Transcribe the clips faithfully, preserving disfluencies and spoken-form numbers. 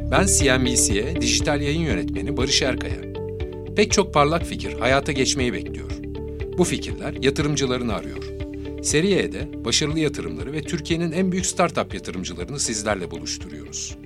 Ben C N B C'ye dijital yayın yönetmeni Barış Erkaya. Pek çok parlak fikir hayata geçmeyi bekliyor. Bu fikirler yatırımcılarını arıyor. Seri E'de başarılı yatırımları ve Türkiye'nin en büyük startup yatırımcılarını sizlerle buluşturuyoruz.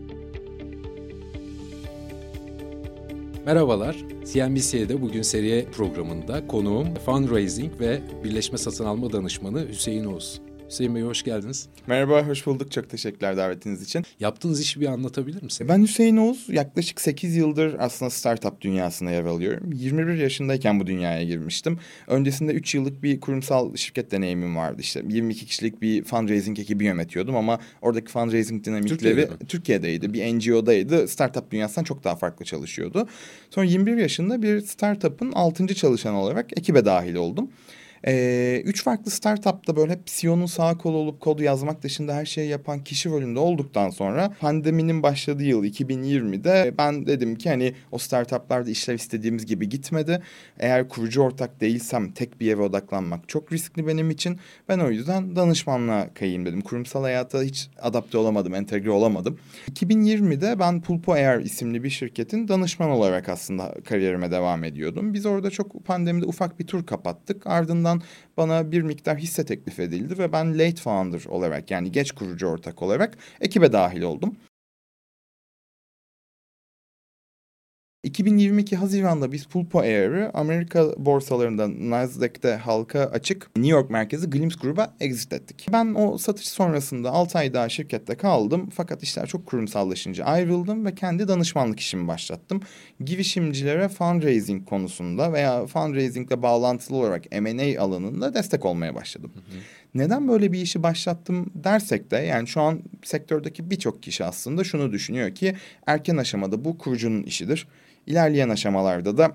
Merhabalar, C N B C'de bugün Seri E programında konuğum fundraising ve birleşme satın alma danışmanı Hüseyin Oğuz. Hüseyin Bey hoş geldiniz. Merhaba, hoş bulduk. Çok teşekkürler davetiniz için. Yaptığınız işi bir anlatabilir misiniz? Ben Hüseyin Oğuz. Yaklaşık sekiz yıldır aslında startup dünyasında yer alıyorum. yirmi bir yaşındayken bu dünyaya girmiştim. Öncesinde üç yıllık bir kurumsal şirket deneyimim vardı. İşte yirmi iki kişilik bir fundraising ekibi yönetiyordum ama oradaki fundraising dinamikleri Türkiye'de Türkiye'deydi. Bir N G O'daydı. Startup dünyasından çok daha farklı çalışıyordu. Sonra yirmi bir yaşında bir startup'ın altıncı çalışanı olarak ekibe dahil oldum. Ee, üç farklı startupta böyle hep C E O'nun sağ kolu olup kodu yazmak dışında her şeyi yapan kişi rolünde olduktan sonra pandeminin başladığı yıl iki bin yirmide ben dedim ki hani o startuplarda işler istediğimiz gibi gitmedi. Eğer kurucu ortak değilsem tek bir eve odaklanmak çok riskli benim için. Ben o yüzden danışmanlığa kayayım dedim. Kurumsal hayata hiç adapte olamadım, entegre olamadım. iki bin yirmide ben Pulpo Air isimli bir şirketin danışman olarak aslında kariyerime devam ediyordum. Biz orada çok pandemide ufak bir tur kapattık. Ardından bana bir miktar hisse teklif edildi ve ben late founder olarak yani geç kurucu ortak olarak ekibe dahil oldum. iki bin yirmi iki Haziran'da biz Pulpo Air'ı Amerika borsalarında Nasdaq'te halka açık New York merkezi Glimpse Group'a exit ettik. Ben o satış sonrasında altı ay daha şirkette kaldım fakat işler çok kurumsallaşınca ayrıldım ve kendi danışmanlık işimi başlattım. Girişimcilere fundraising konusunda veya fundraisingle bağlantılı olarak M and A alanında destek olmaya başladım. Hı hı. Neden böyle bir işi başlattım dersek de yani şu an sektördeki birçok kişi aslında şunu düşünüyor ki erken aşamada bu kurucunun işidir. İlerleyen aşamalarda da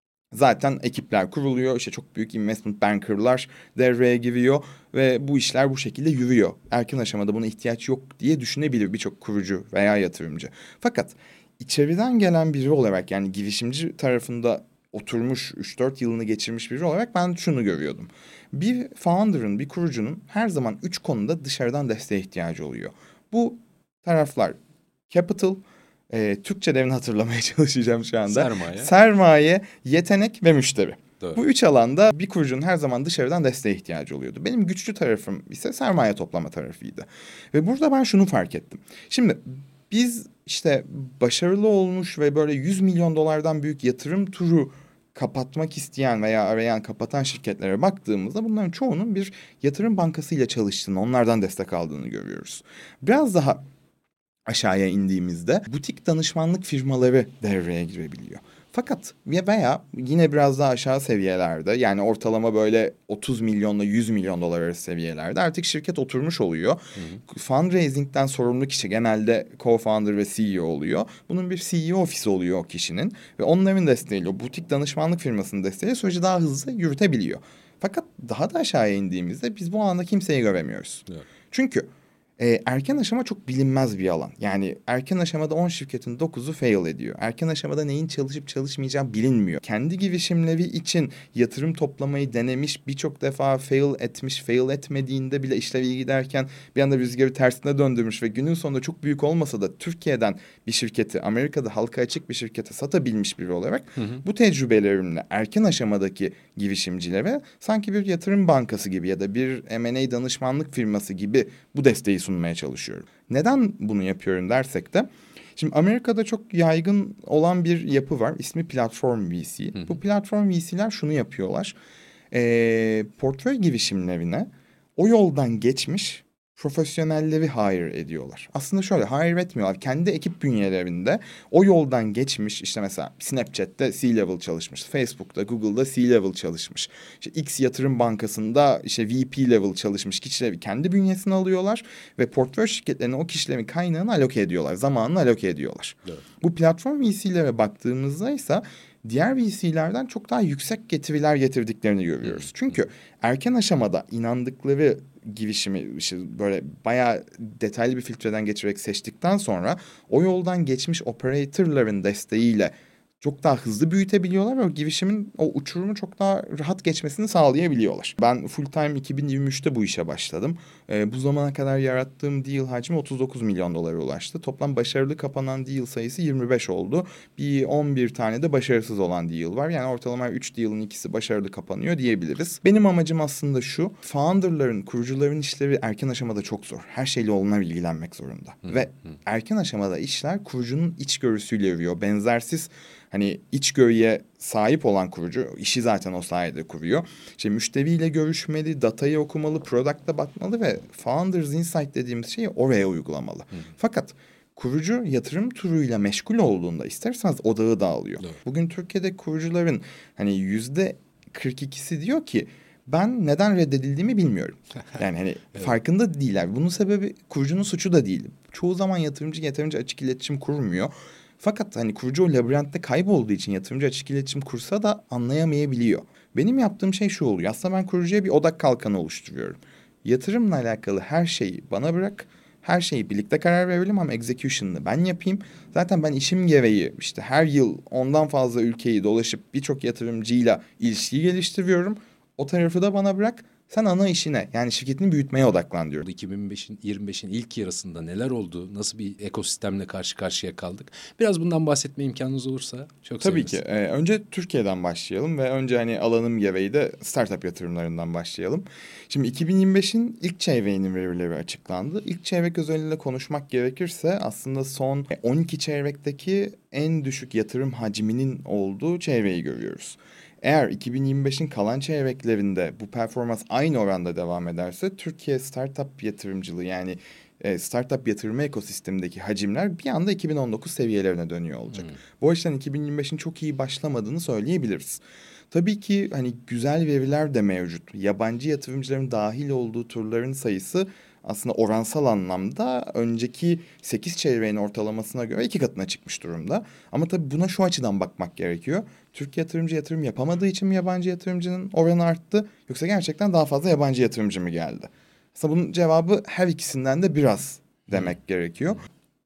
zaten ekipler kuruluyor. İşte çok büyük investment bankerlar devreye giriyor ve bu işler bu şekilde yürüyor. Erken aşamada buna ihtiyaç yok diye düşünebilir birçok kurucu veya yatırımcı. Fakat içeriden gelen biri olarak yani girişimci tarafında oturmuş üç dört yılını geçirmiş biri olarak ben şunu görüyordum. Bir founder'ın, bir kurucunun her zaman üç konuda dışarıdan desteğe ihtiyacı oluyor. Bu taraflar capital, e, Türkçelerini hatırlamaya çalışacağım şu anda. Sermaye. Sermaye, yetenek ve müşteri. Doğru. Bu üç alanda bir kurucunun her zaman dışarıdan desteğe ihtiyacı oluyordu. Benim güçlü tarafım ise sermaye toplama tarafıydı. Ve burada ben şunu fark ettim. Şimdi biz işte başarılı olmuş ve böyle yüz milyon dolardan büyük yatırım turu kapatmak isteyen veya arayan kapatan şirketlere baktığımızda bunların çoğunun bir yatırım bankasıyla çalıştığını, onlardan destek aldığını görüyoruz. Biraz daha aşağıya indiğimizde butik danışmanlık firmaları devreye girebiliyor. Fakat veya yine biraz daha aşağı seviyelerde yani ortalama böyle otuz milyonla yüz milyon dolar arası seviyelerde artık şirket oturmuş oluyor. Hı hı. Fundraising'den sorumlu kişi genelde co-founder ve C E O oluyor. Bunun bir C E O ofisi oluyor o kişinin ve onların desteğiyle o butik danışmanlık firmasının desteğiyle süreci daha hızlı yürütebiliyor. Fakat daha da aşağıya indiğimizde biz bu alanda kimseyi göremiyoruz. Evet. Çünkü Ee, erken aşama çok bilinmez bir alan. Yani erken aşamada on şirketin dokuzu fail ediyor. Erken aşamada neyin çalışıp çalışmayacağı bilinmiyor. Kendi girişimleri için yatırım toplamayı denemiş, birçok defa fail etmiş, fail etmediğinde bile işler iyi giderken bir anda rüzgarı tersine döndürmüş ve günün sonunda çok büyük olmasa da Türkiye'den bir şirketi, Amerika'da halka açık bir şirkete satabilmiş biri olarak hı hı. bu tecrübelerimle erken aşamadaki girişimcilere sanki bir yatırım bankası gibi ya da bir M and A danışmanlık firması gibi bu desteği sunmaya çalışıyorum. Neden bunu yapıyorum dersek de şimdi Amerika'da çok yaygın olan bir yapı var. İsmi platform V C. Hı. Bu platform V C'ler şunu yapıyorlar. Ee, portföy girişimlerine o yoldan geçmiş profesyonelleri hire ediyorlar. Aslında şöyle hire etmiyorlar. Kendi ekip bünyelerinde o yoldan geçmiş işte mesela Snapchat'te C-level çalışmış. Facebook'ta, Google'da C-level çalışmış. İşte X yatırım bankasında işte V P level çalışmış kişileri kendi bünyesine alıyorlar ve portföy şirketlerine o kişilerin kaynağını aloke ediyorlar. Zamanını aloke ediyorlar. Evet. Bu platform V C'lere baktığımızda ise diğer V C'lerden çok daha yüksek getiriler getirdiklerini görüyoruz. Çünkü erken aşamada inandıkları girişimi işte böyle bayağı detaylı bir filtreden geçirerek seçtikten sonra o yoldan geçmiş operatörlerin desteğiyle çok daha hızlı büyütebiliyorlar ve o girişimin o uçurumu çok daha rahat geçmesini sağlayabiliyorlar. Ben full time iki bin yirmi üçte bu işe başladım. Ee, bu zamana kadar yarattığım deal hacmi otuz dokuz milyon dolara ulaştı. Toplam başarılı kapanan deal sayısı yirmi beş oldu. Bir on bir tane de başarısız olan deal var. Yani ortalama üç deal'ın ikisi başarılı kapanıyor diyebiliriz. Benim amacım aslında şu: founder'ların, kurucuların işleri erken aşamada çok zor. Her şeyle oluna ilgilenmek zorunda. Hı, ve hı. erken aşamada işler kurucunun içgörüsüyle yürüyor. Benzersiz hani içgörüye sahip olan kurucu işi zaten o sayede kuruyor. İşte müşteriyle görüşmeli, datayı okumalı, product'a bakmalı ve Founders Insight dediğimiz şeyi oraya uygulamalı. Hı. Fakat kurucu yatırım turuyla meşgul olduğunda isterseniz odağı dağılıyor. Evet. Bugün Türkiye'de kurucuların hani yüzde kırk ikisi diyor ki ben neden reddedildiğimi bilmiyorum. Yani hani evet. farkında değiller. Bunun sebebi kurucunun suçu da değil. Çoğu zaman yatırımcı yeterince açık iletişim kurmuyor. Fakat hani kurucu o labirentte kaybolduğu için yatırımcı açık iletişim kursa da anlayamayabiliyor. Benim yaptığım şey şu oluyor. Aslında ben kurucuya bir odak kalkanı oluşturuyorum. Yatırımla alakalı her şeyi bana bırak. Her şeyi birlikte karar verelim ama execution'ını ben yapayım. Zaten ben işim gereği işte her yıl ondan fazla ülkeyi dolaşıp birçok yatırımcıyla ilişki geliştiriyorum. O tarafı da bana bırak. Sen ana işine, yani şirketini büyütmeye odaklan diyorum. iki bin beşin, yirmi beşin ilk yarısında neler oldu? Nasıl bir ekosistemle karşı karşıya kaldık? Biraz bundan bahsetme imkanınız olursa çok Tabii seviniriz. ki. Ee, önce Türkiye'den başlayalım ve önce hani alanım gereği de startup yatırımlarından başlayalım. Şimdi iki bin yirmi beşin ilk çeyreğinin verileri açıklandı. İlk çeyrek özelinde konuşmak gerekirse aslında son on iki çeyrekteki en düşük yatırım hacminin olduğu çeyreği görüyoruz. Eğer iki bin yirmi beşin kalan çeyreklerinde bu performans aynı oranda devam ederse Türkiye startup yatırımcılığı, yani e, startup yatırımı ekosistemindeki hacimler bir anda iki bin on dokuz seviyelerine dönüyor olacak. Hmm. Bu açıdan iki bin yirmi beşin çok iyi başlamadığını söyleyebiliriz. Tabii ki hani güzel veriler de mevcut. Yabancı yatırımcıların dahil olduğu turların sayısı aslında oransal anlamda önceki sekiz çeyreğin ortalamasına göre iki katına çıkmış durumda. Ama tabii buna şu açıdan bakmak gerekiyor. Türk yatırımcı yatırım yapamadığı için mi yabancı yatırımcının oranı arttı? Yoksa gerçekten daha fazla yabancı yatırımcı mı geldi? Aslında bunun cevabı her ikisinden de biraz demek hmm. gerekiyor.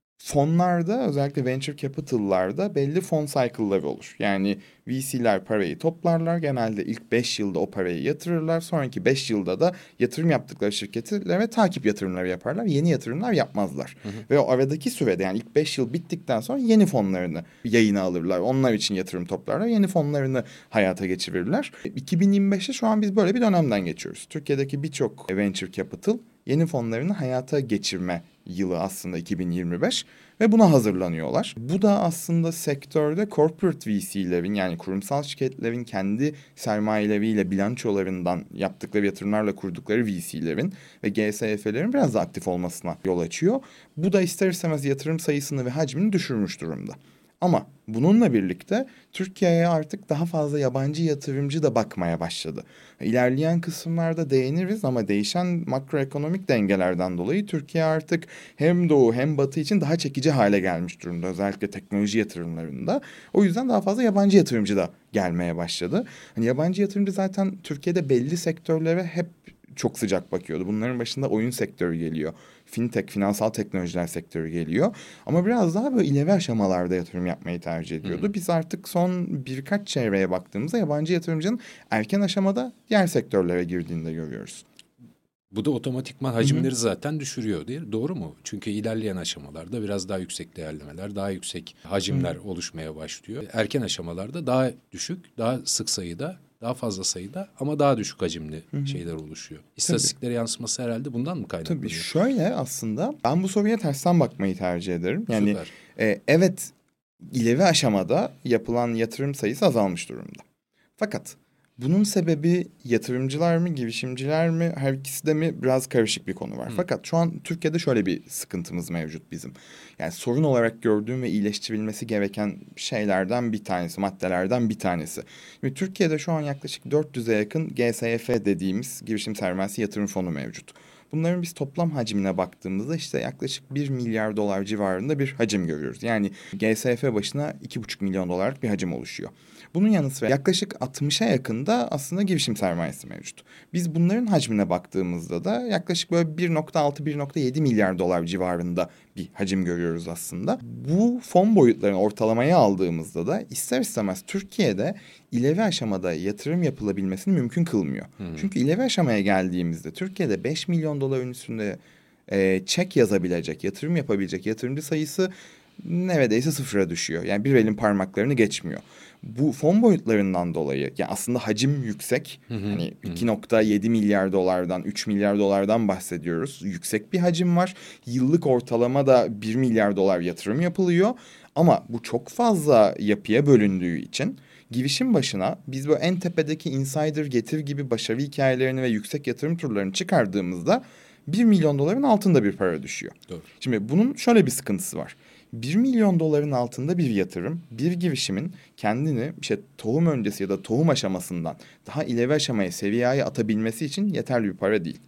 Fonlarda, özellikle venture capital'larda belli fon cycle'ları olur. Yani V C'ler parayı toplarlar. Genelde ilk beş yılda o parayı yatırırlar. Sonraki beş yılda da yatırım yaptıkları şirketlere takip yatırımları yaparlar. Yeni yatırımlar yapmazlar. Hı hı. Ve o aradaki sürede, yani ilk beş yıl bittikten sonra yeni fonlarını yayına alırlar. Onlar için yatırım toplarlar. Yeni fonlarını hayata geçirirler. iki bin yirmi beşte şu an biz böyle bir dönemden geçiyoruz. Türkiye'deki birçok venture capital yeni fonlarını hayata geçirme yılı aslında iki bin yirmi beş ve buna hazırlanıyorlar. Bu da aslında sektörde corporate V C'lerin, yani kurumsal şirketlerin kendi sermayeleriyle, bilançolarından yaptıkları yatırımlarla kurdukları V C'lerin ve G S F'lerin biraz daha aktif olmasına yol açıyor. Bu da ister istemez yatırım sayısını ve hacmini düşürmüş durumda. Ama bununla birlikte Türkiye'ye artık daha fazla yabancı yatırımcı da bakmaya başladı. İlerleyen kısımlarda değiniriz ama değişen makroekonomik dengelerden dolayı Türkiye artık hem doğu hem batı için daha çekici hale gelmiş durumda. Özellikle teknoloji yatırımlarında. O yüzden daha fazla yabancı yatırımcı da gelmeye başladı. Hani yabancı yatırımcı zaten Türkiye'de belli sektörlere hep çok sıcak bakıyordu. Bunların başında oyun sektörü geliyor. Fintech, finansal teknolojiler sektörü geliyor. Ama biraz daha böyle ileri aşamalarda yatırım yapmayı tercih ediyordu. Hmm. Biz artık son birkaç çevreye baktığımızda yabancı yatırımcının erken aşamada diğer sektörlere girdiğini de görüyoruz. Bu da otomatikman hacimleri Hı-hı. zaten düşürüyor değil mi? Doğru mu? Çünkü ilerleyen aşamalarda biraz daha yüksek değerlemeler, daha yüksek hacimler Hı-hı. oluşmaya başlıyor. Erken aşamalarda daha düşük, daha sık sayıda, daha fazla sayıda ama daha düşük hacimli Hı-hı. şeyler oluşuyor. İstatistiklere yansıması herhalde bundan mı kaynaklanıyor? Tabii şöyle, aslında ben bu soruya tersten bakmayı tercih ederim. Yani e, evet, ileri aşamada yapılan yatırım sayısı azalmış durumda. Fakat bunun sebebi yatırımcılar mı, girişimciler mi, her ikisi de mi, biraz karışık bir konu var. Hı. Fakat şu an Türkiye'de şöyle bir sıkıntımız mevcut bizim. Yani sorun olarak gördüğüm ve iyileştirilmesi gereken şeylerden bir tanesi, maddelerden bir tanesi. Şimdi Türkiye'de şu an yaklaşık dört yüze yakın G S F dediğimiz girişim sermayesi yatırım fonu mevcut. bunların biz toplam hacmine baktığımızda işte yaklaşık bir milyar dolar civarında bir hacim görüyoruz. Yani G S F başına iki buçuk milyon dolarlık bir hacim oluşuyor. Bunun yanı sıra yaklaşık altmışa yakında aslında girişim sermayesi mevcut. Biz bunların hacmine baktığımızda da yaklaşık böyle bir nokta altı bir nokta yedi milyar dolar civarında bir hacim görüyoruz aslında. Bu fon boyutlarını ortalamaya aldığımızda da ister istemez Türkiye'de ileri aşamada yatırım yapılabilmesini mümkün kılmıyor. Hmm. Çünkü ileri aşamaya geldiğimizde Türkiye'de beş milyon doların üstünde e, çek yazabilecek, yatırım yapabilecek yatırımcı sayısı neredeyse sıfıra düşüyor. Yani bir elin parmaklarını geçmiyor. Bu fon boyutlarından dolayı yani aslında hacim yüksek. Hı hı, hani hı. iki nokta yedi milyar dolardan üç milyar dolardan bahsediyoruz. Yüksek bir hacim var. Yıllık ortalama da bir milyar dolar yatırım yapılıyor. Ama bu çok fazla yapıya bölündüğü için girişim başına biz böyle en tepedeki insider getir gibi başarı hikayelerini ve yüksek yatırım turlarını çıkardığımızda bir milyon doların altında bir para düşüyor. Doğru. Şimdi bunun şöyle bir sıkıntısı var. bir milyon doların altında bir yatırım, bir girişimin kendini işte tohum öncesi ya da tohum aşamasından daha ileri aşamaya, seviyeye atabilmesi için yeterli bir para değil.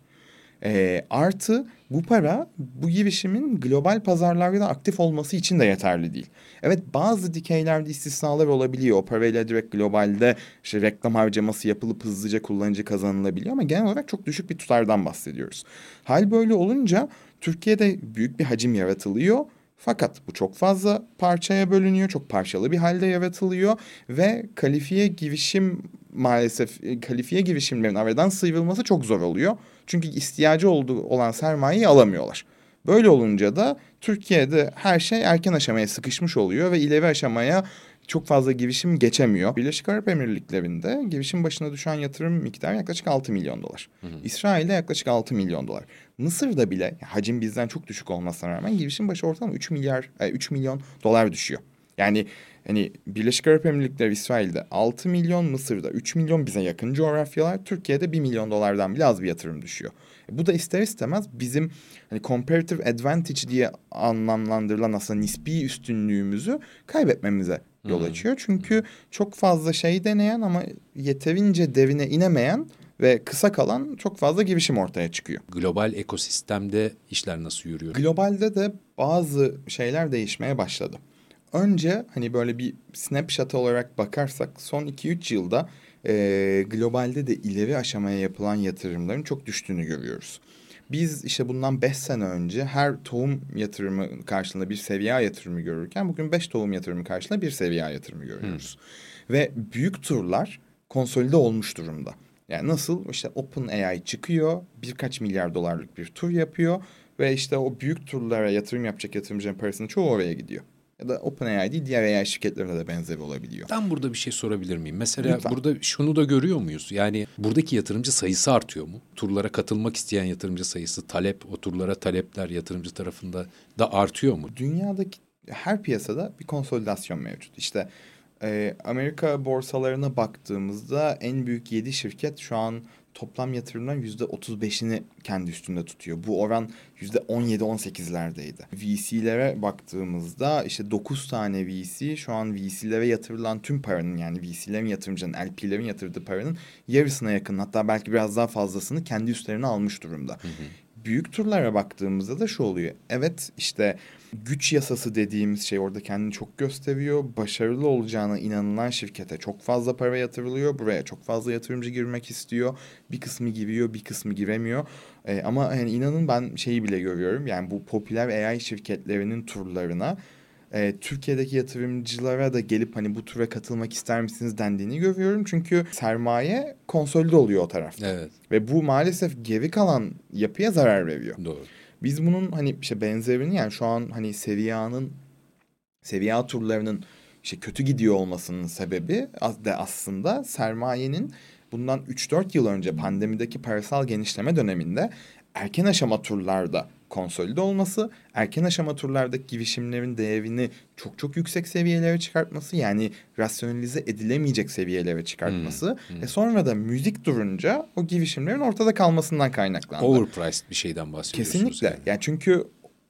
E, artı bu para bu girişimin global pazarlarda aktif olması için de yeterli değil. Evet, bazı dikeylerde istisnalar olabiliyor. O parayla direkt globalde işte reklam harcaması yapılıp hızlıca kullanıcı kazanılabiliyor ama genel olarak çok düşük bir tutardan bahsediyoruz. Hal böyle olunca Türkiye'de büyük bir hacim yaratılıyor. Fakat bu çok fazla parçaya bölünüyor, çok parçalı bir halde yaratılıyor ve kalifiye girişim maalesef kalifiye girişimlerin aradan sıyrılması çok zor oluyor. Çünkü ihtiyacı olduğu olan sermayeyi alamıyorlar. Böyle olunca da Türkiye'de her şey erken aşamaya sıkışmış oluyor ve ileri aşamaya çok fazla girişim geçemiyor. Birleşik Arap Emirlikleri'nde girişim başına düşen yatırım miktarı yaklaşık altı milyon dolar. Hı hı. İsrail'de yaklaşık altı milyon dolar. Mısır'da bile hacim bizden çok düşük olmasına rağmen girişim başı ortalama üç milyar üç milyon dolar düşüyor. Yani hani Birleşik Arap Emirlikleri, İsrail'de altı milyon, Mısır'da üç milyon, bize yakın coğrafyalar. Türkiye'de bir milyon dolardan bile az bir yatırım düşüyor. Bu da ister istemez bizim hani comparative advantage diye anlamlandırılan aslında nispi üstünlüğümüzü kaybetmemize yol açıyor. Çünkü çok fazla şey deneyen ama yeterince derine inemeyen ve kısa kalan çok fazla girişim ortaya çıkıyor. Global ekosistemde işler nasıl yürüyor? Globalde de bazı şeyler değişmeye başladı. Önce hani böyle bir snapshot olarak bakarsak son iki üç yılda e, globalde de ileri aşamaya yapılan yatırımların çok düştüğünü görüyoruz. Biz işte bundan beş sene önce her tohum yatırımı karşılığında bir seviye yatırımı görürken bugün beş tohum yatırımı karşılığında bir seviye yatırımı görüyoruz. Hmm. Ve büyük turlar konsolide olmuş durumda. Yani nasıl işte OpenAI çıkıyor, birkaç milyar dolarlık bir tur yapıyor ve işte o büyük turlara yatırım yapacak yatırımcının parasının çoğu oraya gidiyor. Ya da OpenAI değil, diğer A I şirketlerine de benzeri olabiliyor. Ben burada bir şey sorabilir miyim? Mesela Lütfen. Burada şunu da görüyor muyuz? Yani buradaki yatırımcı sayısı artıyor mu? Turlara katılmak isteyen yatırımcı sayısı, talep, o turlara talepler yatırımcı tarafında da artıyor mu? Dünyadaki her piyasada bir konsolidasyon mevcut. İşte e, Amerika borsalarına baktığımızda en büyük yedi şirket şu an toplam yatırımların yüzde otuz beşini kendi üstünde tutuyor. Bu oran yüzde on yedi on sekizlerdeydi. V C'lere baktığımızda işte dokuz tane V C şu an V C'lere yatırılan tüm paranın, yani V C'lerin yatırımcının, L P'lerin yatırdığı paranın yarısına yakın, hatta belki biraz daha fazlasını kendi üstlerine almış durumda. Hı hı. Büyük turlara baktığımızda da şu oluyor. Evet, işte güç yasası dediğimiz şey orada kendini çok gösteriyor. Başarılı olacağına inanılan şirkete çok fazla para yatırılıyor. Buraya çok fazla yatırımcı girmek istiyor. Bir kısmı giriyor, bir kısmı giremiyor. Ee, ama yani inanın ben şeyi bile görüyorum. Yani bu popüler A I şirketlerinin turlarına e, Türkiye'deki yatırımcılara da gelip hani bu tura katılmak ister misiniz dendiğini görüyorum. Çünkü sermaye konsolide oluyor o tarafta. Evet. Ve bu maalesef geri kalan yapıya zarar veriyor. Doğru. Biz bunun hani işte benzerini, yani şu an hani Seviye A'nın, Seviye A turlarının işte kötü gidiyor olmasının sebebi de aslında sermayenin bundan üç dört yıl önce pandemideki parasal genişleme döneminde erken aşama turlarda konsolide olması, erken aşama turlardaki girişimlerin değerini çok çok yüksek seviyelere çıkartması, yani rasyonalize edilemeyecek seviyelere çıkartması hmm, hmm. ve sonra da müzik durunca o girişimlerin ortada kalmasından kaynaklandı. Overpriced bir şeyden bahsediyorsunuz. Kesinlikle. Yani. yani çünkü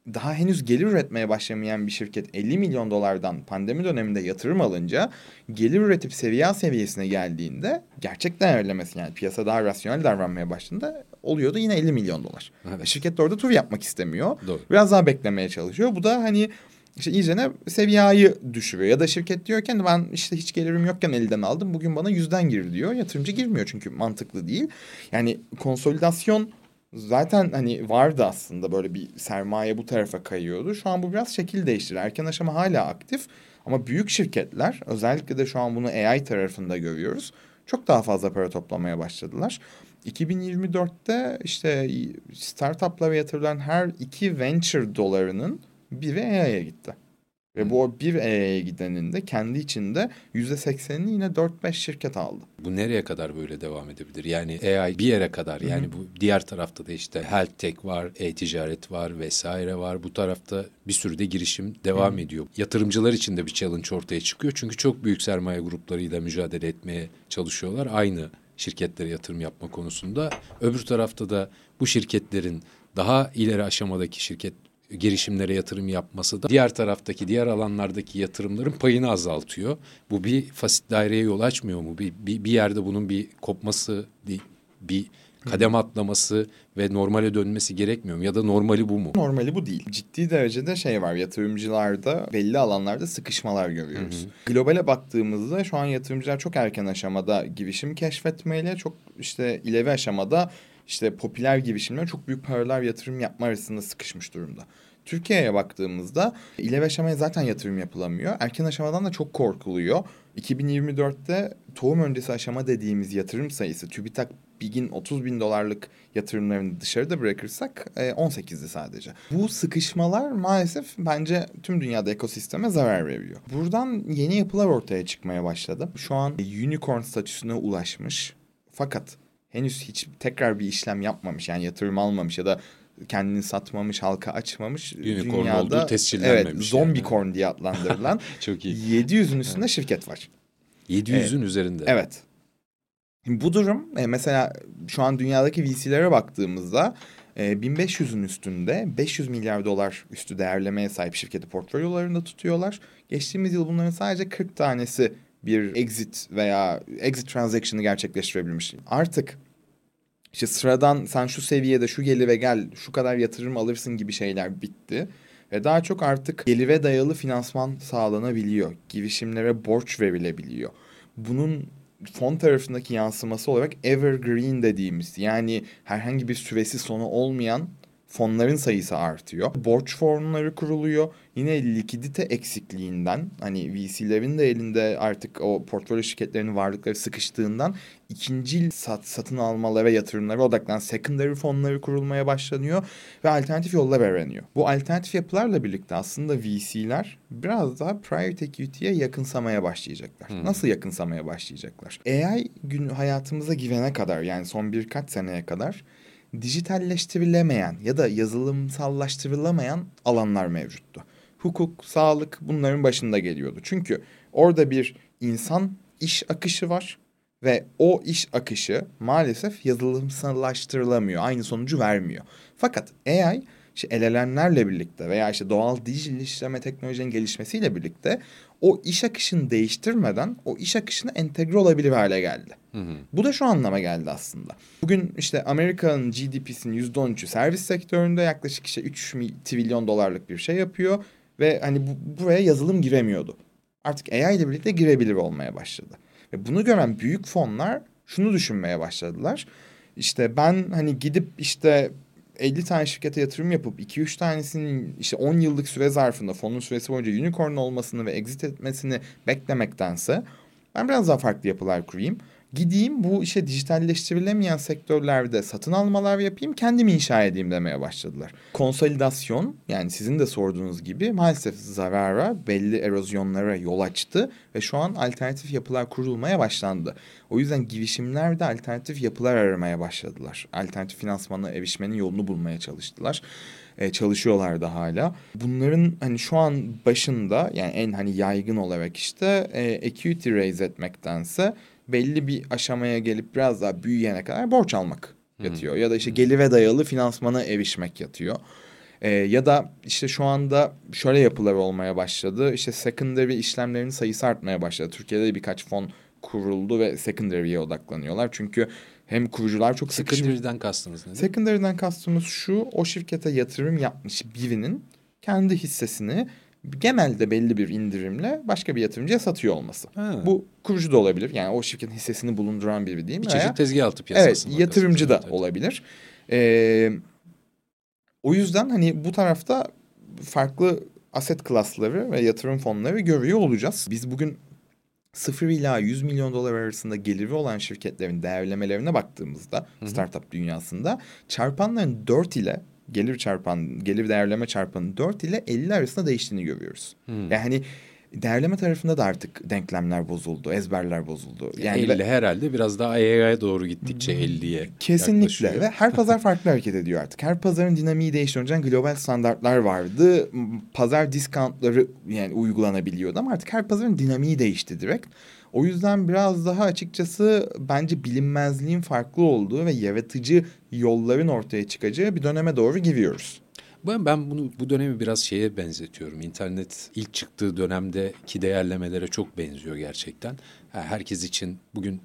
daha henüz gelir üretmeye başlamayan bir şirket elli milyon dolardan pandemi döneminde yatırım alınca gelir üretip seviye seviyesine geldiğinde gerçek değerlemesi, yani piyasa daha rasyonel davranmaya başladığında oluyordu yine elli milyon dolar. Evet. Şirket de orada tur yapmak istemiyor. Doğru. Biraz daha beklemeye çalışıyor. Bu da hani işte iyicene seviyeyi düşürüyor. Ya da şirket diyorken ben işte hiç gelirim yokken elden aldım, bugün bana yüzden gir diyor. Yatırımcı girmiyor çünkü mantıklı değil. Yani konsolidasyon zaten hani vardı aslında, böyle bir sermaye bu tarafa kayıyordu. Şu an bu biraz şekil değiştirdi. Erken aşama hala aktif ama büyük şirketler, özellikle de şu an bunu A I tarafında görüyoruz, çok daha fazla para toplamaya başladılar. iki bin yirmi dörtte işte startuplara yatırılan her iki venture dolarının biri A I'ye gitti. Ve bu bir A I'ye gidenin de kendi içinde yüzde seksenini yine dört beş şirket aldı. Bu nereye kadar böyle devam edebilir? Yani A I bir yere kadar, yani Hı-hı. bu diğer tarafta da işte health tech var, e-ticaret var vesaire var. Bu tarafta bir sürü de girişim devam Hı-hı. ediyor. Yatırımcılar için de bir challenge ortaya çıkıyor. Çünkü çok büyük sermaye gruplarıyla mücadele etmeye çalışıyorlar. Aynı şirketlere yatırım yapma konusunda. Öbür tarafta da bu şirketlerin daha ileri aşamadaki şirket girişimlere yatırım yapması da diğer taraftaki, diğer alanlardaki yatırımların payını azaltıyor. Bu bir fasit daireye yol açmıyor mu? Bir, bir, bir yerde bunun bir kopması, bir, bir kadem atlaması ve normale dönmesi gerekmiyor mu? Ya da normali bu mu? Normali bu değil. Ciddi derecede şey var, yatırımcılarda belli alanlarda sıkışmalar görüyoruz. Hı hı. Globale baktığımızda şu an yatırımcılar çok erken aşamada girişim keşfetmeyle, çok işte ileri aşamada İşte popüler girişimler çok büyük paralar yatırım yapma arasında sıkışmış durumda. Türkiye'ye baktığımızda ileri aşamaya zaten yatırım yapılamıyor. Erken aşamadan da çok korkuluyor. iki bin yirmi dörtte tohum öncesi aşama dediğimiz yatırım sayısı, TÜBİTAK BİG'in otuz bin dolarlık yatırımlarını dışarıda bırakırsak on sekizdi sadece. Bu sıkışmalar maalesef bence tüm dünyada ekosisteme zarar veriyor. Buradan yeni yapılar ortaya çıkmaya başladı. Şu an unicorn statüsüne ulaşmış fakat henüz hiç tekrar bir işlem yapmamış, yani yatırım almamış ya da kendini satmamış, halka açmamış. Unicorn dünyada olduğu tescillenmemiş. Evet, zombicorn yani diye adlandırılan çok iyi. yedi yüzün üstünde evet. şirket var. yedi yüzün ee, üzerinde. Evet. Bu durum e, mesela şu an dünyadaki V C'lere baktığımızda e, bin beş yüzün üstünde beş yüz milyar dolar üstü değerlemeye sahip şirketi portfolyolarında tutuyorlar. Geçtiğimiz yıl bunların sadece kırk tanesi bir exit veya exit transaction'ı gerçekleştirebilmiş. Artık işte sıradan sen şu seviyede şu gelire gel, şu kadar yatırım alırsın gibi şeyler bitti. Ve daha çok artık gelire dayalı finansman sağlanabiliyor. Girişimlere borç verilebiliyor. Bunun fon tarafındaki yansıması olarak evergreen dediğimiz, yani herhangi bir süresi sonu olmayan fonların sayısı artıyor. Borç fonları kuruluyor. Yine likidite eksikliğinden, hani V C'lerin de elinde artık o portfolyo şirketlerinin varlıkları sıkıştığından ikinci sat, satın almalara, yatırımlara odaklanan secondary fonları kurulmaya başlanıyor ve alternatif yollar aranıyor. Bu alternatif yapılarla birlikte aslında V C'ler biraz daha private equity'ye yakınsamaya başlayacaklar. Hmm. Nasıl yakınsamaya başlayacaklar? A I gün hayatımıza girene kadar, yani son birkaç seneye kadar dijitalleştirilemeyen ya da yazılımsallaştırılamayan alanlar mevcuttu. Hukuk, sağlık bunların başında geliyordu. Çünkü orada bir insan iş akışı var ve o iş akışı maalesef yazılımsallaştırılamıyor. Aynı sonucu vermiyor. Fakat A I işte L L M'lerle birlikte veya işte doğal dijital işleme teknolojinin gelişmesiyle birlikte o iş akışını değiştirmeden o iş akışına entegre olabilir hale geldi. Hı hı. Bu da şu anlama geldi aslında. Bugün işte Amerika'nın G D P'sinin yüzde on üçü servis sektöründe, yaklaşık işte üç trilyon dolarlık bir şey yapıyor. Ve hani bu, buraya yazılım giremiyordu. Artık A I ile birlikte girebilir olmaya başladı. Ve bunu gören büyük fonlar şunu düşünmeye başladılar. İşte ben hani gidip işte elli tane şirkete yatırım yapıp iki üç tanesinin işte on yıllık süre zarfında fonun süresi boyunca unicorn olmasını ve exit etmesini beklemektense ben biraz daha farklı yapılar kurayım. Gideyim bu işe dijitalleştirilemeyen sektörlerde satın almalar yapayım, kendimi inşa edeyim demeye başladılar. Konsolidasyon, yani sizin de sorduğunuz gibi maalesef zarara, belli erozyonlara yol açtı ve şu an alternatif yapılar kurulmaya başlandı. O yüzden girişimler de alternatif yapılar aramaya başladılar. Alternatif finansmana erişmenin yolunu bulmaya çalıştılar. Ee, çalışıyorlar da hala. Bunların hani şu an başında, yani en hani yaygın olarak işte e, equity raise etmektense belli bir aşamaya gelip biraz daha büyüyene kadar borç almak yatıyor. Hmm. Ya da işte gelire dayalı finansmana erişmek yatıyor. Ee, ya da işte şu anda şöyle yapılar olmaya başladı. İşte secondary işlemlerin sayısı artmaya başladı. Türkiye'de de birkaç fon kuruldu ve secondary'ye odaklanıyorlar. Çünkü hem kurucular çok sıkışmış. Secondary'den kastınız nedir? Secondary'den kastımız şu: o şirkete yatırım yapmış birinin kendi hissesini genelde belli bir indirimle başka bir yatırımcıya satıyor olması. Ha. Bu kurucu da olabilir. Yani o şirketin hissesini bulunduran biri değil mi? Bir çeşit Veya, tezgah altı piyasası. evet, yatırımcı da evet. olabilir. Ee, o yüzden hani bu tarafta farklı aset klasları ve yatırım fonları görüyor olacağız. Biz bugün sıfır ila yüz milyon dolar arasında geliri olan şirketlerin değerlemelerine baktığımızda, hı hı, startup dünyasında çarpanların dört ile gelir çarpan, gelir değerleme çarpanı dört ile elli arasında değiştiğini görüyoruz. Hı. Yani değerleme tarafında da artık denklemler bozuldu, ezberler bozuldu. Yani elli ve herhalde biraz daha A I'ye doğru gittikçe elliye kesinlikle yaklaşıyor. Ve her pazar farklı hareket ediyor artık. Her pazarın dinamiği değişti. Önceden global standartlar vardı. Pazar discountları yani uygulanabiliyordu ama artık her pazarın dinamiği değişti direkt. O yüzden biraz daha açıkçası bence bilinmezliğin farklı olduğu ve yaratıcı yolların ortaya çıkacağı bir döneme doğru giriyoruz. Ben, ben bunu bu dönemi biraz şeye benzetiyorum. İnternet ilk çıktığı dönemdeki değerlemelere çok benziyor gerçekten. Herkes için bugün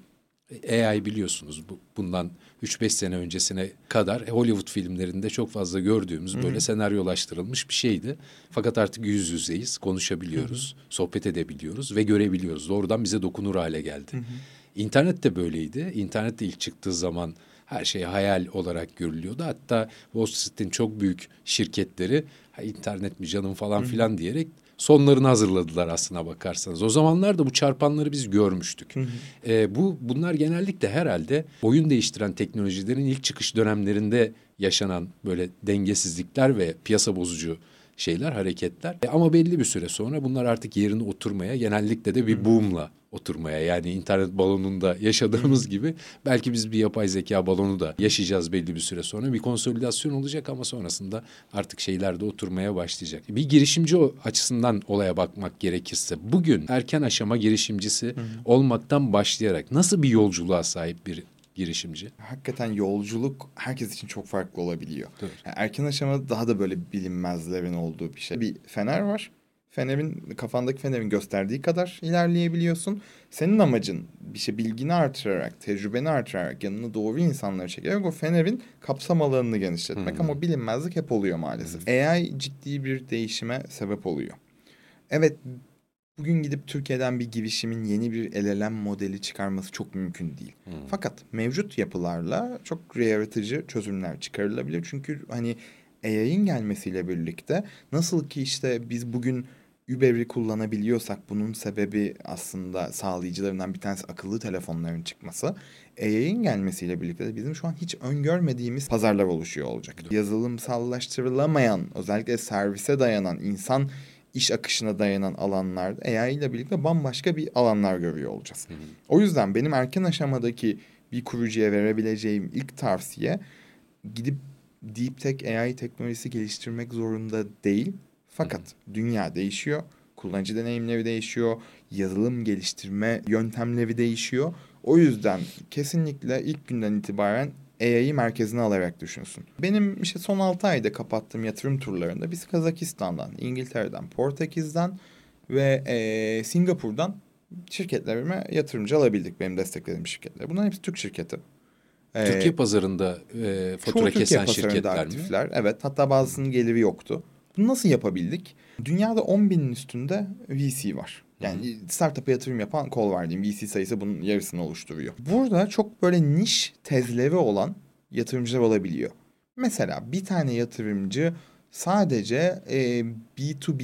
A I biliyorsunuz bu, bundan üç beş sene öncesine kadar Hollywood filmlerinde çok fazla gördüğümüz, hı-hı, böyle senaryolaştırılmış bir şeydi. Fakat artık yüz yüzeyiz, konuşabiliyoruz, hı-hı, sohbet edebiliyoruz ve görebiliyoruz. Doğrudan bize dokunur hale geldi. Hı-hı. İnternet de böyleydi. İnternet de ilk çıktığı zaman her şey hayal olarak görülüyordu. Hatta Wall Street'in çok büyük şirketleri internet mi canım falan, hı-hı, filan diyerek sonlarını hazırladılar aslına bakarsanız. O zamanlarda bu çarpanları biz görmüştük. Hı hı. Ee, bu bunlar genellikle herhalde oyun değiştiren teknolojilerin ilk çıkış dönemlerinde yaşanan böyle dengesizlikler ve piyasa bozucu şeyler, hareketler. E, ama belli bir süre sonra bunlar artık yerine oturmaya, genellikle de bir, hı, boom'la oturmaya, yani internet balonunda yaşadığımız, hı, gibi belki biz bir yapay zeka balonu da yaşayacağız belli bir süre sonra. Bir konsolidasyon olacak ama sonrasında artık şeyler de oturmaya başlayacak. Bir girişimci açısından olaya bakmak gerekirse bugün erken aşama girişimcisi, hı, olmaktan başlayarak nasıl bir yolculuğa sahip bir girişimci? Hakikaten yolculuk herkes için çok farklı olabiliyor. Yani erken aşamada daha da böyle bilinmezlerin olduğu bir şey. Bir fener var. Fenerin, kafandaki fenerin gösterdiği kadar ilerleyebiliyorsun. Senin amacın bir şey bilgini artırarak, tecrübeni artırarak, yanına doğru insanları çekerek o fenerin kapsam alanını genişletmek. Hmm. Ama o bilinmezlik hep oluyor maalesef. Hmm. A I ciddi bir değişime sebep oluyor. Evet, bugün gidip Türkiye'den bir girişimin yeni bir L L M modeli çıkarması çok mümkün değil. Hmm. Fakat mevcut yapılarla çok yaratıcı çözümler çıkarılabilir. Çünkü hani A I'nin gelmesiyle birlikte nasıl ki işte biz bugün Uber'i kullanabiliyorsak bunun sebebi aslında sağlayıcılarından bir tanesi akıllı telefonların çıkması. A I'nin gelmesiyle birlikte de bizim şu an hiç öngörmediğimiz pazarlar oluşuyor olacak. Evet. Yazılımsallaştırılamayan, özellikle servise dayanan, insan iş akışına dayanan alanlarda A I ile birlikte bambaşka bir alanlar görüyor olacağız. Hı hı. O yüzden benim erken aşamadaki bir kurucuya verebileceğim ilk tavsiye, gidip deep tech A I teknolojisi geliştirmek zorunda değil. Fakat hı hı. dünya değişiyor, kullanıcı deneyimleri değişiyor, yazılım geliştirme yöntemleri değişiyor. O yüzden kesinlikle ilk günden itibaren A I'yi merkezine alarak düşünsün. Benim işte son altı ayda kapattığım yatırım turlarında biz Kazakistan'dan, İngiltere'den, Portekiz'den ve e, Singapur'dan şirketlerime yatırımcı alabildik, benim desteklediğim şirketler. Bunların hepsi Türk şirketi. Türkiye ee, pazarında e, fatura kesen şirketler aktifler, mi? Evet, hatta bazısının geliri yoktu. Bunu nasıl yapabildik? Dünyada on binin üstünde V C var. Yani Hı-hı. startup'a yatırım yapan kol var diyeyim. V C sayısı bunun yarısını oluşturuyor. Burada çok böyle niş tezleri olan yatırımcılar olabiliyor. Mesela bir tane yatırımcı sadece e, B iki B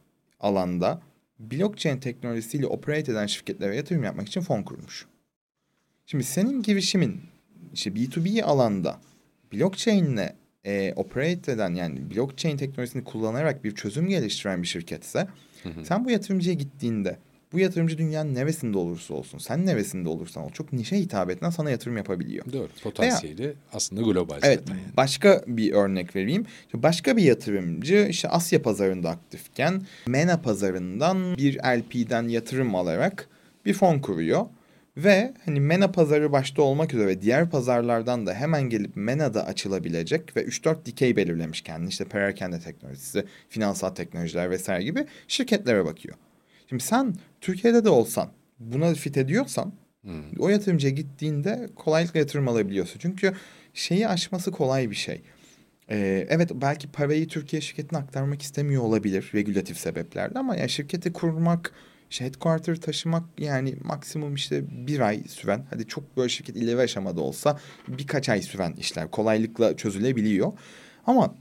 alanda blockchain teknolojisiyle operate eden şirketlere yatırım yapmak için fon kurmuş. Şimdi senin girişimin işte B iki B alanda blockchain'le e, operate eden, yani blockchain teknolojisini kullanarak bir çözüm geliştiren bir şirketse, hı hı. sen bu yatırımcıya gittiğinde bu yatırımcı dünyanın neresinde olursa olsun, sen neresinde olursan ol, çok nişe hitap eden sana yatırım yapabiliyor. Doğru. Potansiyeli Veya, aslında global evet, zaten. Yani. Başka bir örnek vereyim. Başka bir yatırımcı işte Asya pazarında aktifken MENA pazarından bir L P'den yatırım alarak bir fon kuruyor. Ve hani MENA pazarı başta olmak üzere diğer pazarlardan da hemen gelip MENA'da açılabilecek ve üç dört dikey belirlemiş kendini. İşte perakende teknolojisi, finansal teknolojiler vesaire gibi şirketlere bakıyor. Şimdi sen Türkiye'de de olsan buna fit ediyorsan hmm. o yatırımcıya gittiğinde kolaylıkla yatırım alabiliyorsun. Çünkü şeyi aşması kolay bir şey. Ee, evet belki parayı Türkiye şirketine aktarmak istemiyor olabilir regülatif sebeplerle ama yani şirketi kurmak, işte headquarter taşımak yani maksimum işte bir ay süren, hadi çok böyle şirket ileri aşamada olsa birkaç ay süren işler kolaylıkla çözülebiliyor. Ama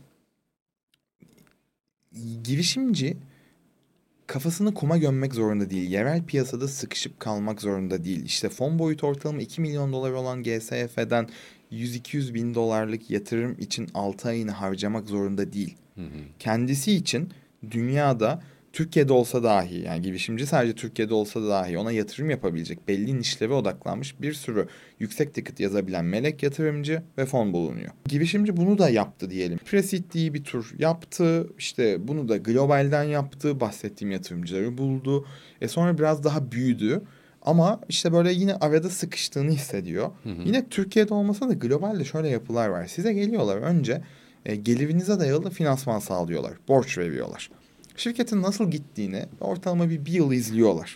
girişimci kafasını kuma gömmek zorunda değil. Yerel piyasada sıkışıp kalmak zorunda değil. İşte fon boyutu ortalama iki milyon dolar olan G S F'den yüz iki yüz bin dolarlık yatırım için altı ayını harcamak zorunda değil. Hı hı. Kendisi için dünyada, Türkiye'de olsa dahi, yani girişimci sadece Türkiye'de olsa dahi ona yatırım yapabilecek belli nişlere odaklanmış bir sürü yüksek ticket yazabilen melek yatırımcı ve fon bulunuyor. Girişimci bunu da yaptı diyelim. Preseed diye bir tur yaptı. İşte bunu da globalden yaptı. Bahsettiğim yatırımcıları buldu. E sonra biraz daha büyüdü. Ama işte böyle yine arada sıkıştığını hissediyor. Hı hı. Yine Türkiye'de olmasa da globalde şöyle yapılar var. Size geliyorlar önce e, gelirinize dayalı finansman sağlıyorlar. Borç veriyorlar. Şirketin nasıl gittiğini ortalama bir, bir yıl izliyorlar.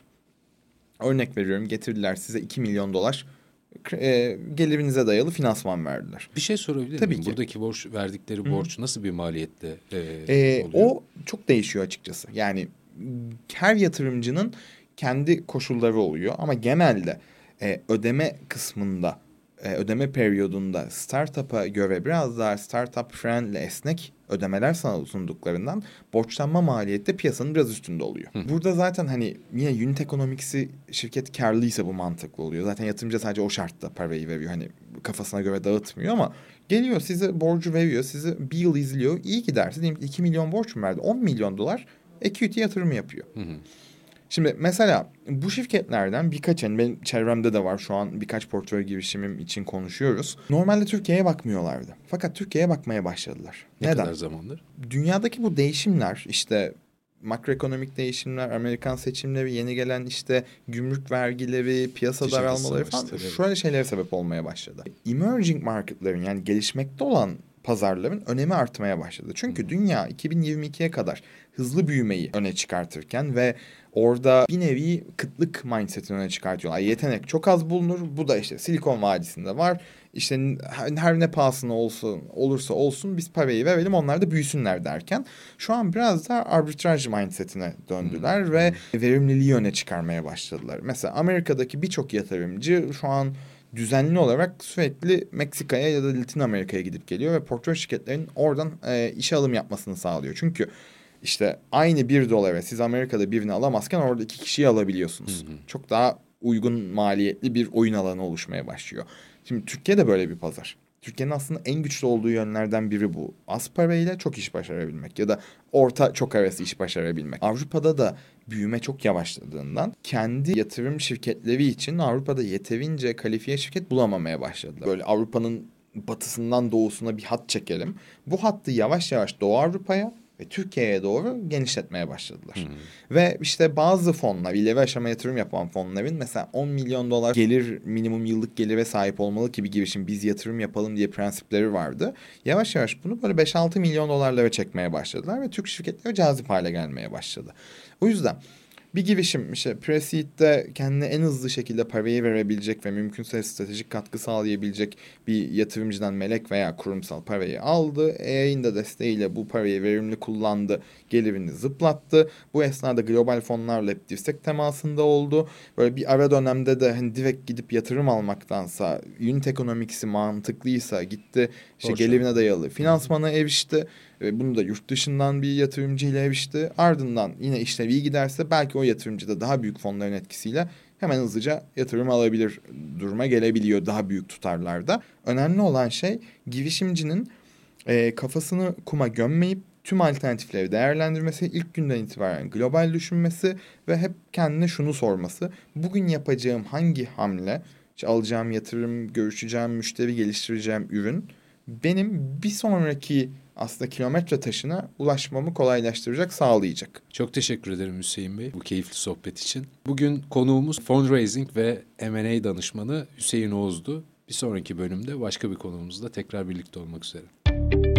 Örnek veriyorum, getirdiler size iki milyon dolar e, gelirinize dayalı finansman verdiler. Bir şey sorabilir Tabii miyim? ki. Buradaki borç verdikleri Hı. borç nasıl bir maliyette e, e, oluyor? O çok değişiyor açıkçası. Yani her yatırımcının kendi koşulları oluyor ama genelde e, ödeme kısmında, e, ödeme periyodunda startup'a göre biraz daha startup friendly, esnek ödemeler sana sunduklarından borçlanma maliyeti de piyasanın biraz üstünde oluyor. Hı. Burada zaten hani yine unit economics'i şirket karlıysa bu mantıklı oluyor. Zaten yatırımcı sadece o şartta parayı veriyor. Hani kafasına göre dağıtmıyor ama geliyor size borcu veriyor. Sizi bir yıl izliyor. İyi giderse diyelim iki milyon borç mu verdi? on milyon dolar equity yatırımı yapıyor. Hı hı. Şimdi mesela bu şirketlerden birkaçın, benim çevremde de var, şu an birkaç portföy girişimim için konuşuyoruz. Normalde Türkiye'ye bakmıyorlardı. Fakat Türkiye'ye bakmaya başladılar. Ne Neden? kadar zamandır? Dünyadaki bu değişimler, işte makroekonomik değişimler, Amerikan seçimleri, yeni gelen işte gümrük vergileri, piyasa Ticaret daralmaları falan tabii. şöyle şeylere sebep olmaya başladı. Emerging marketlerin, yani gelişmekte olan pazarların önemi artmaya başladı. Çünkü hmm. dünya iki bin yirmi ikiye kadar hızlı büyümeyi öne çıkartırken ve orada bir nevi kıtlık mindsetini öne çıkartıyorlar. Yetenek çok az bulunur. Bu da işte Silikon Vadisi'nde var. İşte her ne pahasına olsun, olursa olsun biz parayı verelim, onlar da büyüsünler derken şu an biraz da arbitraj mindsetine döndüler hmm. ve verimliliği öne çıkarmaya başladılar. Mesela Amerika'daki birçok yatırımcı şu an düzenli olarak sürekli Meksika'ya ya da Latin Amerika'ya gidip geliyor ve portföy şirketlerinin oradan e, işe alım yapmasını sağlıyor. Çünkü işte aynı bir dolara siz Amerika'da birini alamazken orada iki kişiyi alabiliyorsunuz. Hı hı. Çok daha uygun maliyetli bir oyun alanı oluşmaya başlıyor. Şimdi Türkiye'de böyle bir pazar. Türkiye'nin aslında en güçlü olduğu yönlerden biri bu. Az parayla çok iş başarabilmek ya da orta çok arası iş başarabilmek. Avrupa'da da büyüme çok yavaşladığından kendi yatırım şirketleri için Avrupa'da yeterince kalifiye şirket bulamamaya başladılar. Böyle Avrupa'nın batısından doğusuna bir hat çekelim. Bu hattı yavaş yavaş Doğu Avrupa'ya ve Türkiye'ye doğru genişletmeye başladılar. Hmm. Ve işte bazı fonlar, ileri aşama yatırım yapan fonların mesela on milyon dolar gelir, minimum yıllık gelire sahip olmalı ki bir girişim biz yatırım yapalım diye prensipleri vardı. Yavaş yavaş bunu böyle beş altı milyon dolarlara çekmeye başladılar ve Türk şirketleri cazip hale gelmeye başladı. O yüzden bir girişim işte Preseed'de kendine en hızlı şekilde parayı verebilecek ve mümkünse stratejik katkı sağlayabilecek bir yatırımcıdan melek veya kurumsal parayı aldı. E A'nin de desteğiyle bu parayı verimli kullandı, gelirini zıplattı. Bu esnada global fonlarla hep dirsek temasında oldu. Böyle bir ara dönemde de hani direkt gidip yatırım almaktansa, unit economics'i mantıklıysa gitti işte Hoş gelirine yani. dayalı finansmana erişti. Ve bunu da yurt dışından bir yatırımcıyla erişti. Ardından yine işler iyi giderse belki o yatırımcı da daha büyük fonların etkisiyle hemen hızlıca yatırım alabilir duruma gelebiliyor daha büyük tutarlarda. Önemli olan şey girişimcinin e, kafasını kuma gömmeyip tüm alternatifleri değerlendirmesi, ilk günden itibaren global düşünmesi ve hep kendine şunu sorması: bugün yapacağım hangi hamle, işte alacağım yatırım, görüşeceğim müşteri, geliştireceğim ürün benim bir sonraki aslında kilometre taşına ulaşmamı kolaylaştıracak, sağlayacak. Çok teşekkür ederim Hüseyin Bey bu keyifli sohbet için. Bugün konuğumuz fundraising ve M and A danışmanı Hüseyin Oğuz'du. Bir sonraki bölümde başka bir konuğumuzla tekrar birlikte olmak üzere.